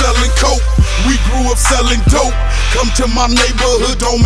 selling coke. We grew up selling dope. Come to my neighborhood, don't